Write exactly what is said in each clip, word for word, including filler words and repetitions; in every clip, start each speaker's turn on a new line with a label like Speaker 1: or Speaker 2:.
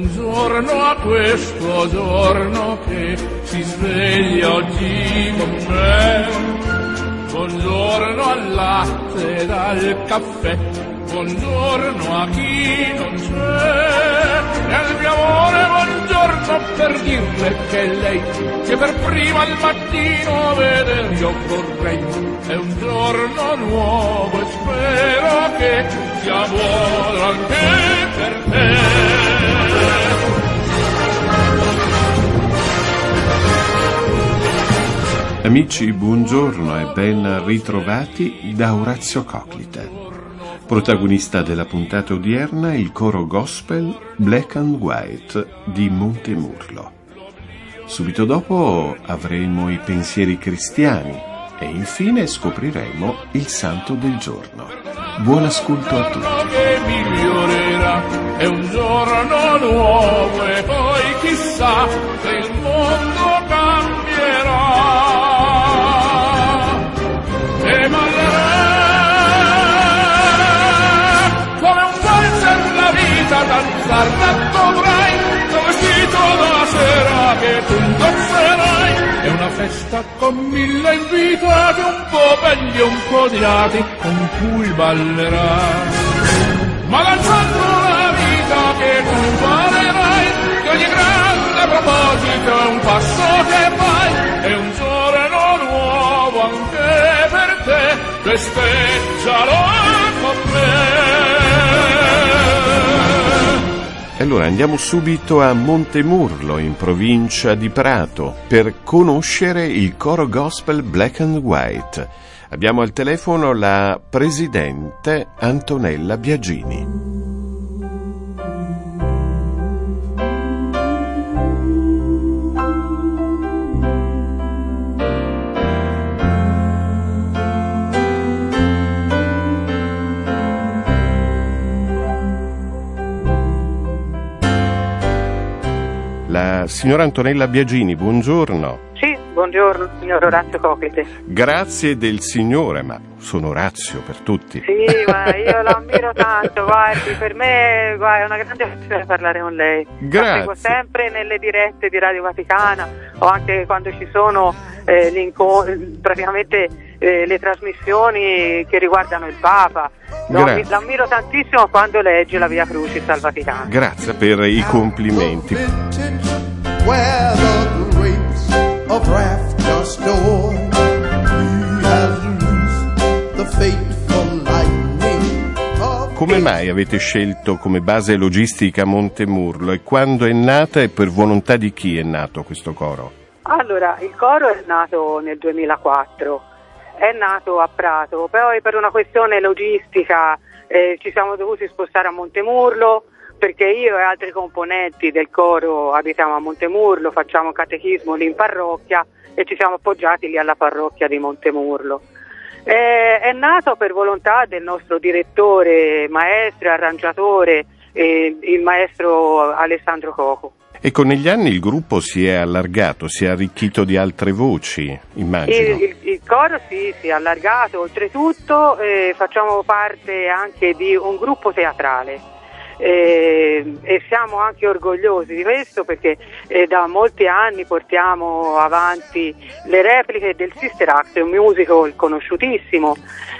Speaker 1: Buongiorno a questo giorno che si sveglia oggi con me. Buongiorno al latte ed al caffè. Buongiorno a chi non c'è. E al mio amore buongiorno per dirle che lei, che per prima al mattino vedere io vorrei. È un giorno nuovo e spero che sia buono anche per te.
Speaker 2: Amici, buongiorno e ben ritrovati da Orazio Coclite. Protagonista della puntata odierna il coro gospel Black and White di Montemurlo. Subito dopo avremo i pensieri cristiani e infine scopriremo il santo del giorno. Buon ascolto a tutti.
Speaker 1: Che migliorerà, è un giorno nuovo e poi chissà se il mondo cambierà. E ballerà come un valzer la vita, danzar dovrai, tuo vestito da sera che tu indosserai. È una festa con mille invitati, un po' belli e un po' odiati, con cui ballerai. Ma danzando la vita che tu imparerai, che ogni grande proposito è un passo che fai. È un giorno nuovo anche per te, festeggialo con me.
Speaker 2: Allora andiamo subito a Montemurlo, in provincia di Prato, per conoscere il coro gospel Black and White. Abbiamo al telefono la presidente Antonella Biagini. La signora Antonella Biagini, buongiorno.
Speaker 3: Sì, buongiorno, signor Orazio Coclite.
Speaker 2: Grazie del signore, ma sono Orazio per tutti.
Speaker 3: Sì, ma io lo ammiro tanto, guardi, per me guarda, è una grande piacere parlare con lei.
Speaker 2: Grazie.
Speaker 3: La seguo sempre nelle dirette di Radio Vaticana o anche quando ci sono eh, praticamente eh, le trasmissioni che riguardano il Papa. No, mi, l'ammiro tantissimo quando legge la Via Crucis al Vaticano.
Speaker 2: Grazie per i complimenti.
Speaker 4: Where the grapes of wrath are stored, he has loosed the fateful lightning of...
Speaker 2: Come mai avete scelto come base logistica Montemurlo e quando è nata e per volontà di chi è nato questo coro?
Speaker 3: Allora, il coro è nato nel duemilaquattro, è nato a Prato, poi per una questione logistica eh, ci siamo dovuti spostare a Montemurlo, perché io e altri componenti del coro abitiamo a Montemurlo, facciamo catechismo lì in parrocchia e ci siamo appoggiati lì alla parrocchia di Montemurlo. Eh, è nato per volontà del nostro direttore, maestro e arrangiatore, eh, il maestro Alessandro Coco.
Speaker 2: Ecco, negli anni il gruppo si è allargato, si è arricchito di altre voci, immagino.
Speaker 3: Il, il, il coro sì, si è allargato, oltretutto eh, facciamo parte anche di un gruppo teatrale. Eh, e siamo anche orgogliosi di questo perché eh, da molti anni portiamo avanti le repliche del Sister Act, un musical conosciutissimo.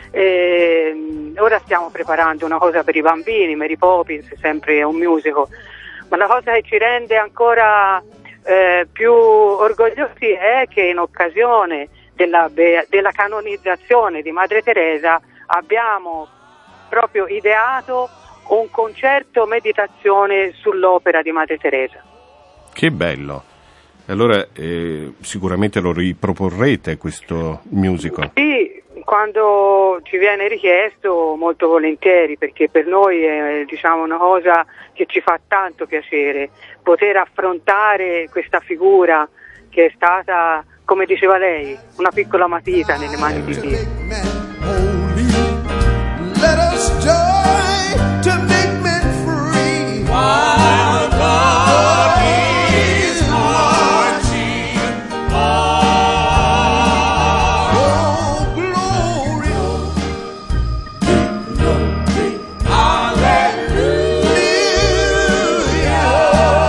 Speaker 3: Eh, ora stiamo preparando una cosa per i bambini, Mary Poppins, sempre un musical, ma la cosa che ci rende ancora eh, più orgogliosi è che in occasione della, della canonizzazione di Madre Teresa abbiamo proprio ideato un concerto meditazione sull'opera di Madre Teresa.
Speaker 2: Che bello! Allora eh, sicuramente lo riproporrete questo musical?
Speaker 3: Sì, quando ci viene richiesto molto volentieri, perché per noi è diciamo una cosa che ci fa tanto piacere poter affrontare questa figura che è stata, come diceva lei, una piccola matita nelle mani di Dio.
Speaker 4: Let us joy to make men free.
Speaker 1: While God is marching on.
Speaker 4: Oh, glory.
Speaker 1: Hallelujah.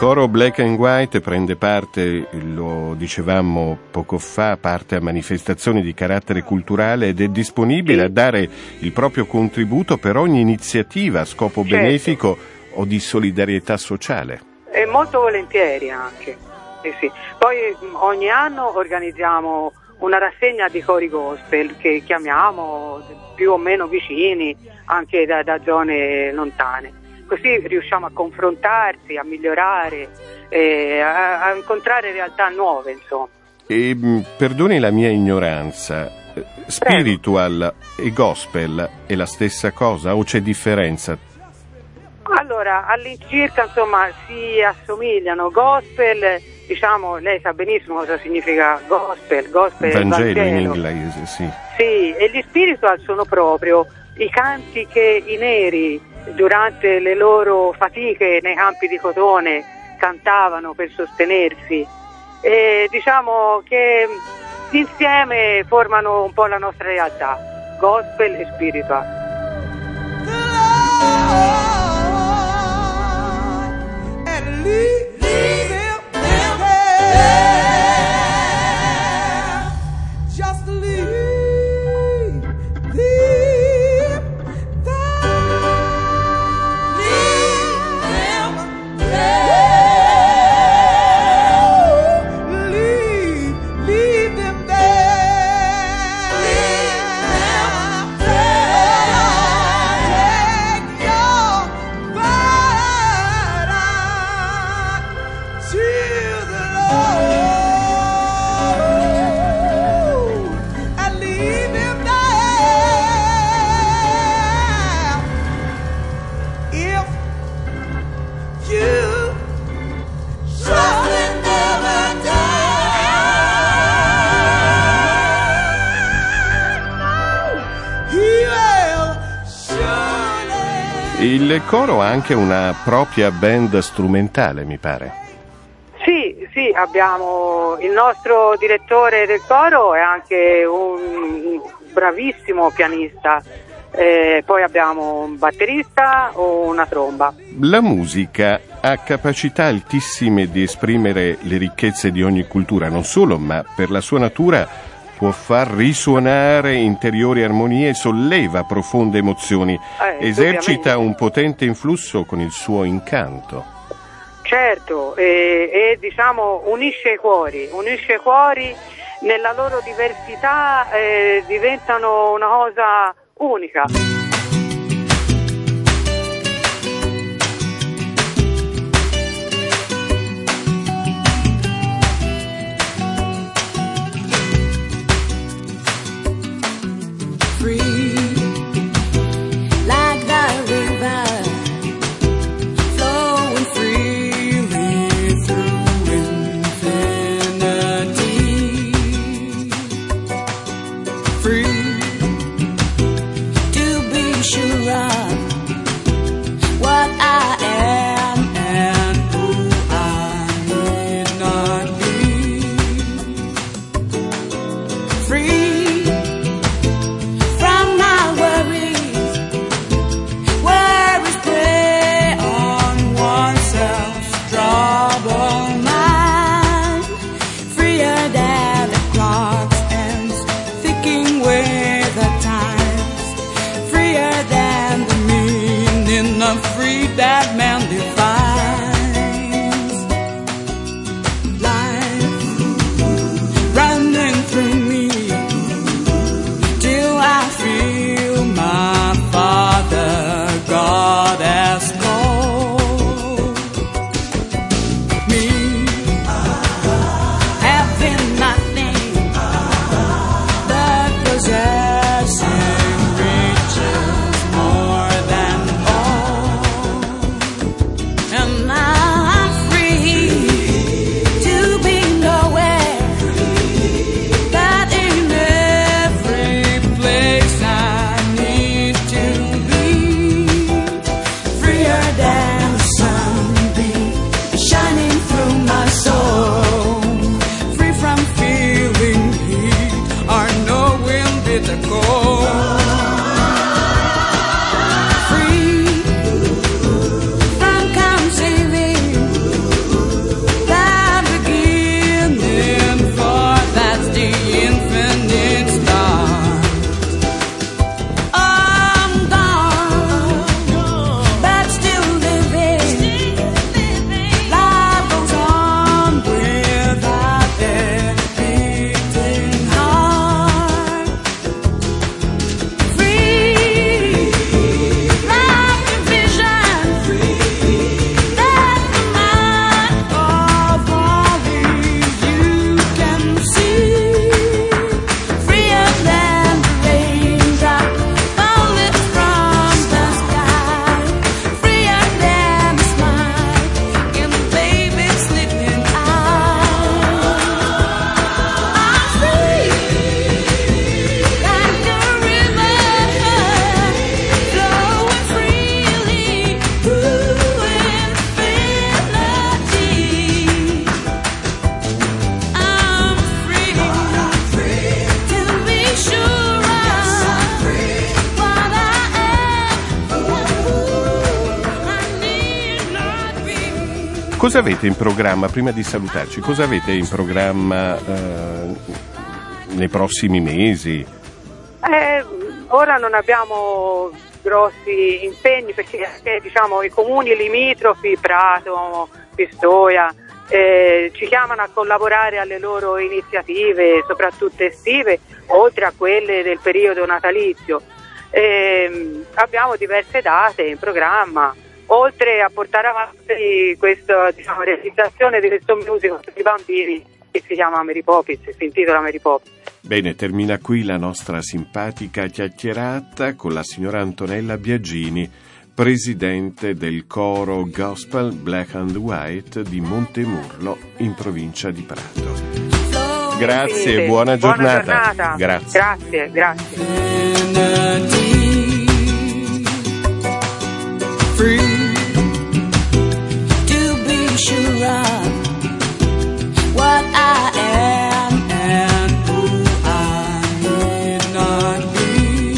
Speaker 2: coro Black and White prende parte, lo dicevamo poco fa, parte a manifestazioni di carattere culturale ed è disponibile
Speaker 3: Sì.
Speaker 2: a dare il proprio contributo per ogni iniziativa a scopo
Speaker 3: Certo.
Speaker 2: benefico o di solidarietà sociale.
Speaker 3: E molto volentieri anche. Sì, sì. Poi mh, ogni anno organizziamo una rassegna di cori gospel che chiamiamo più o meno vicini, anche da, da zone lontane. Così riusciamo a confrontarsi, a migliorare, eh, a, a incontrare realtà nuove, insomma.
Speaker 2: E mh, perdoni la mia ignoranza, eh, spiritual e gospel è la stessa cosa o c'è differenza?
Speaker 3: Allora, all'incirca, insomma, si assomigliano. Gospel, diciamo, lei sa benissimo cosa significa gospel, gospel è il
Speaker 2: Vangelo in
Speaker 3: Vangelo.
Speaker 2: inglese, sì.
Speaker 3: Sì, e gli spiritual sono proprio i canti che i neri durante le loro fatiche nei campi di cotone cantavano per sostenersi, e diciamo che insieme formano un po' la nostra realtà, gospel e spiritual.
Speaker 4: And leave, leave them there. Just leave them there. Leave them there. Leave, leave them there. Leave them there. Take your burden to the Lord and leave him there. If you trust and never die, he will surely.
Speaker 2: Il coro ha anche una propria band strumentale, mi pare.
Speaker 3: Sì, sì, abbiamo il nostro direttore del coro è anche un bravissimo pianista, eh, poi abbiamo un batterista o una tromba.
Speaker 2: La musica ha capacità altissime di esprimere le ricchezze di ogni cultura, non solo, ma per la sua natura può far risuonare interiori armonie e solleva profonde emozioni.
Speaker 3: Eh,
Speaker 2: Esercita
Speaker 3: indubbiamente.
Speaker 2: un potente influsso con il suo incanto.
Speaker 3: Certo, e, e diciamo unisce i cuori, unisce i cuori nella loro diversità, eh, diventano una cosa unica.
Speaker 5: Free, like the river, flowing freely through infinity. Free to be
Speaker 2: Cosa avete in programma, prima di salutarci, cosa avete in programma eh, nei prossimi mesi?
Speaker 3: Eh, ora non abbiamo grossi impegni perché eh, diciamo i comuni limitrofi, Prato, Pistoia, eh, ci chiamano a collaborare alle loro iniziative, soprattutto estive, oltre a quelle del periodo natalizio. Eh, abbiamo diverse date in programma, oltre a portare avanti questa, diciamo, realizzazione di questo musical per i bambini che si chiama Mary Poppins, si intitola Mary Poppins.
Speaker 2: Bene, termina qui la nostra simpatica chiacchierata con la signora Antonella Biagini, presidente del coro Gospel Black and White di Montemurlo in provincia di Prato. Grazie,
Speaker 3: Sì,
Speaker 2: buona giornata.
Speaker 3: Buona giornata.
Speaker 2: Grazie.
Speaker 3: Grazie, grazie.
Speaker 5: Free to be sure of what I am and who I need not be.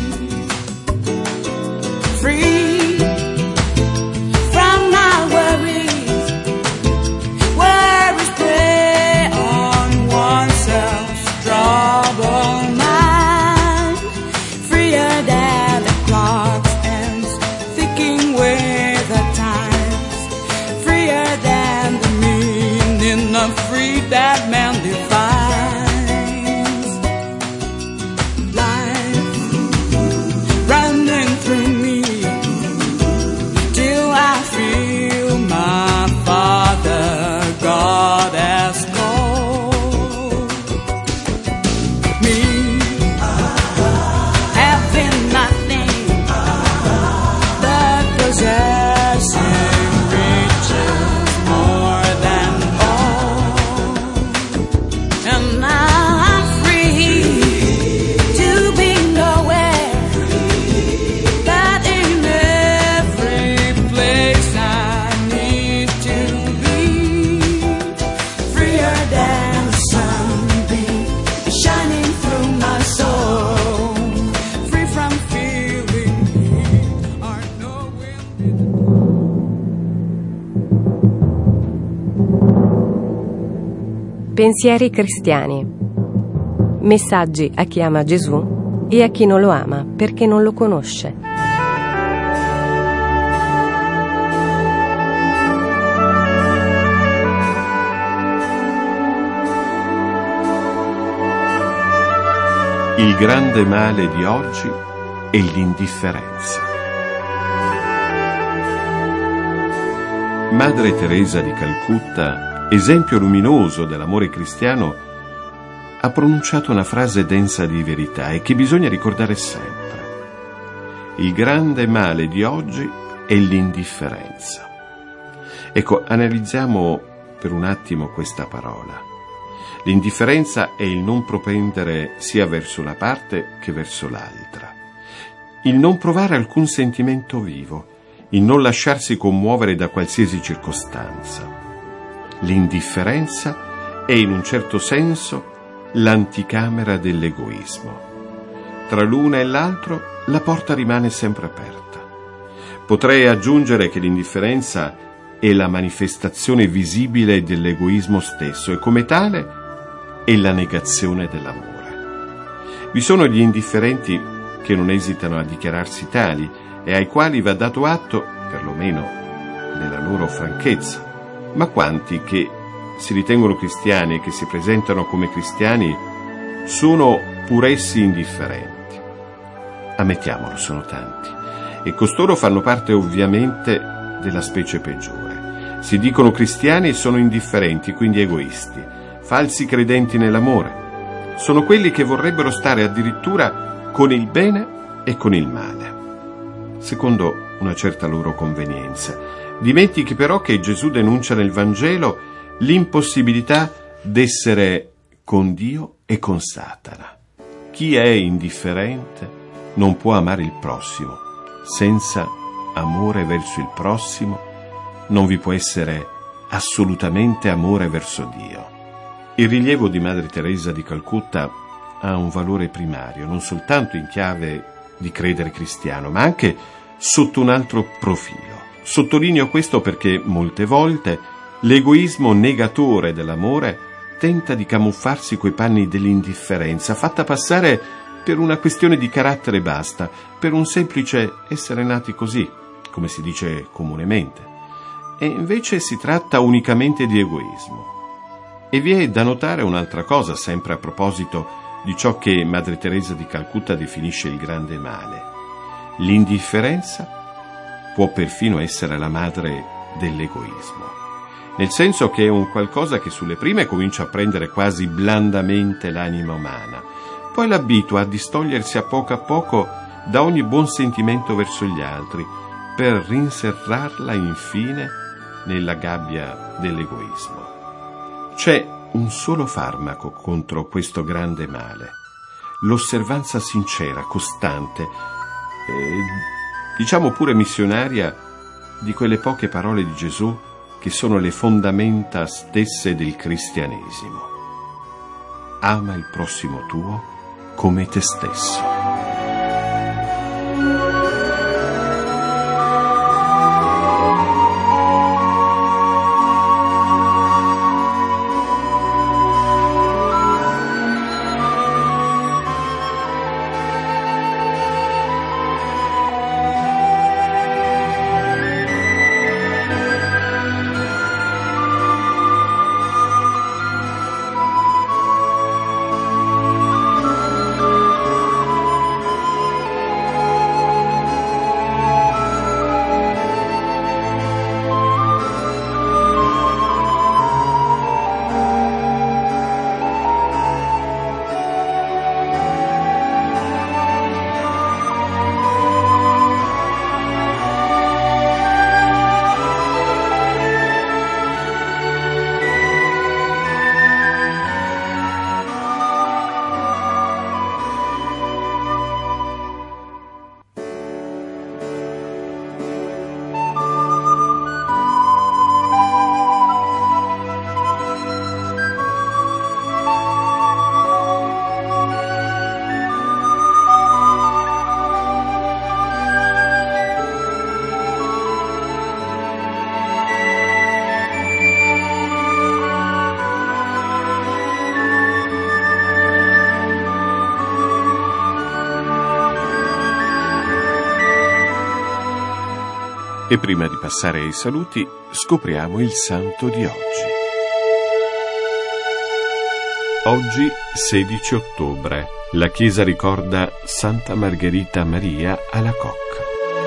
Speaker 5: Free from my worries, worries prey on oneself's troubled mind. Freer than the clock's ends, thinking with the times, freer than the meaning of free that man defines. Life running through me till I feel my Father God has called me, having nothing but possessing riches more than all, and now I'm free to be nowhere, but in every place I need to be, freer than the sunbeam shining through my soul, free from feeling heat or knowing.
Speaker 6: Pensieri cristiani. Messaggi a chi ama Gesù e a chi non lo ama perché non lo conosce.
Speaker 2: Il grande male di oggi è l'indifferenza. Madre Teresa di Calcutta, esempio luminoso dell'amore cristiano, ha pronunciato una frase densa di verità e che bisogna ricordare sempre. Il grande male di oggi è l'indifferenza. Ecco, analizziamo per un attimo questa parola. L'indifferenza è il non propendere sia verso una parte che verso l'altra, il non provare alcun sentimento vivo, il non lasciarsi commuovere da qualsiasi circostanza. L'indifferenza è in un certo senso l'anticamera dell'egoismo. Tra l'una e l'altro la porta rimane sempre aperta. Potrei aggiungere che l'indifferenza è la manifestazione visibile dell'egoismo stesso e come tale è la negazione dell'amore. Vi sono gli indifferenti che non esitano a dichiararsi tali e ai quali va dato atto, perlomeno della loro franchezza. Ma quanti che si ritengono cristiani e che si presentano come cristiani sono pur essi indifferenti? Ammettiamolo, sono tanti. E costoro fanno parte ovviamente della specie peggiore. Si dicono cristiani e sono indifferenti, quindi egoisti, falsi credenti nell'amore. Sono quelli che vorrebbero stare addirittura con il bene e con il male, secondo una certa loro convenienza. Dimentichi però che Gesù denuncia nel Vangelo l'impossibilità d'essere con Dio e con Satana. Chi è indifferente non può amare il prossimo. Senza amore verso il prossimo non vi può essere assolutamente amore verso Dio. Il rilievo di Madre Teresa di Calcutta ha un valore primario, non soltanto in chiave di credere cristiano, ma anche sotto un altro profilo. Sottolineo questo perché molte volte l'egoismo negatore dell'amore tenta di camuffarsi coi panni dell'indifferenza, fatta passare per una questione di carattere basta, per un semplice essere nati così, come si dice comunemente. E invece si tratta unicamente di egoismo. E vi è da notare un'altra cosa, sempre a proposito di ciò che Madre Teresa di Calcutta definisce il grande male. L'indifferenza può perfino essere la madre dell'egoismo, nel senso che è un qualcosa che sulle prime comincia a prendere quasi blandamente l'anima umana, poi l'abitua a distogliersi a poco a poco da ogni buon sentimento verso gli altri, per rinserrarla infine nella gabbia dell'egoismo. C'è un solo farmaco contro questo grande male: l'osservanza sincera, costante, eh, diciamo pure missionaria, di quelle poche parole di Gesù che sono le fondamenta stesse del cristianesimo. Ama il prossimo tuo come te stesso. E prima di passare ai saluti, scopriamo il santo di oggi. Oggi, sedici ottobre, la Chiesa ricorda Santa Margherita Maria Alacoque.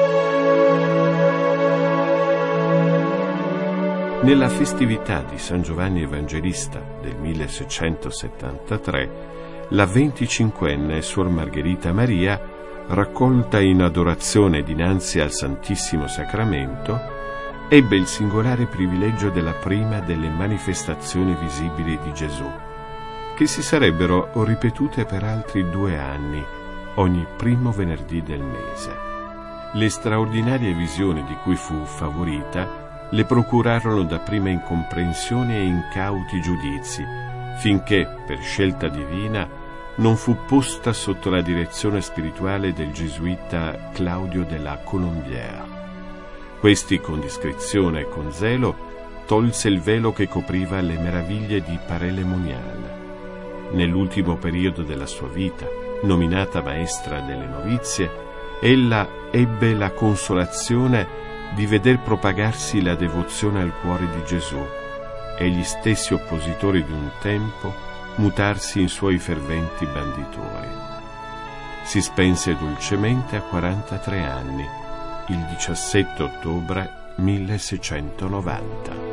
Speaker 2: Nella festività di San Giovanni Evangelista del milleseicentosettantatré, la venticinquenne Suor Margherita Maria, raccolta in adorazione dinanzi al Santissimo Sacramento, ebbe il singolare privilegio della prima delle manifestazioni visibili di Gesù, che si sarebbero ripetute per altri due anni, ogni primo venerdì del mese. Le straordinarie visioni di cui fu favorita le procurarono dapprima incomprensioni e incauti giudizi, finché, per scelta divina, non fu posta sotto la direzione spirituale del gesuita Claudio della Colombière. Questi, con discrezione e con zelo, tolse il velo che copriva le meraviglie di Paray-le-Monial. Nell'ultimo periodo della sua vita, nominata maestra delle novizie, ella ebbe la consolazione di veder propagarsi la devozione al cuore di Gesù e gli stessi oppositori di un tempo mutarsi in suoi ferventi banditori. Si spense dolcemente a quarantatré anni, il diciassette ottobre milleseicentonovanta.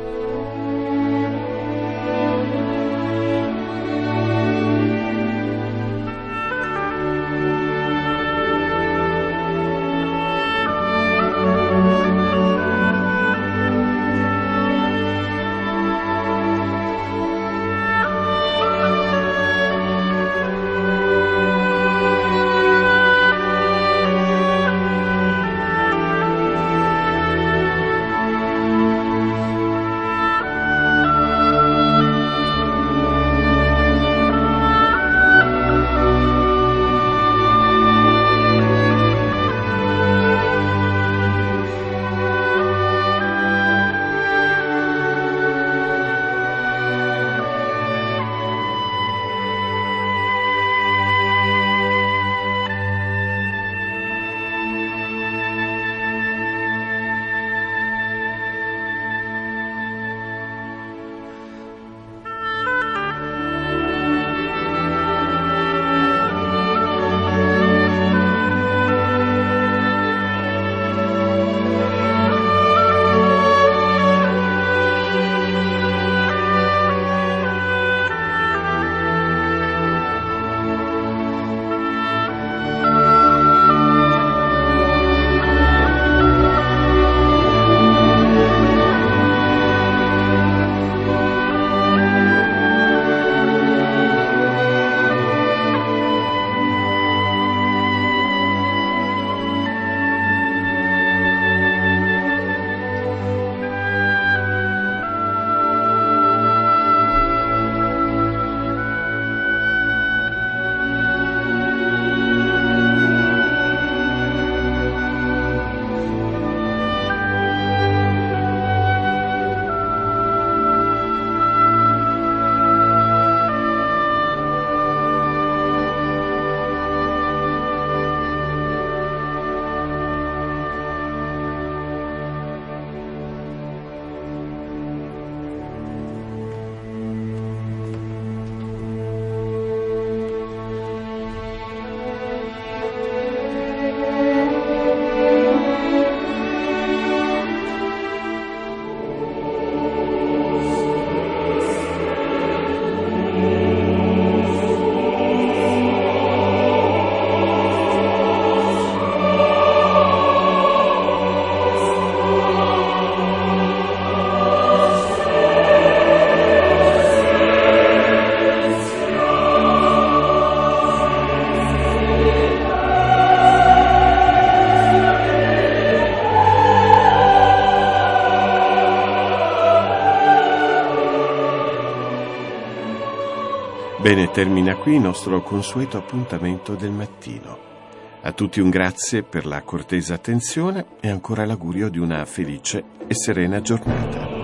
Speaker 2: Bene, termina qui il nostro consueto appuntamento del mattino. A tutti un grazie per la cortese attenzione e ancora l'augurio di una felice e serena giornata.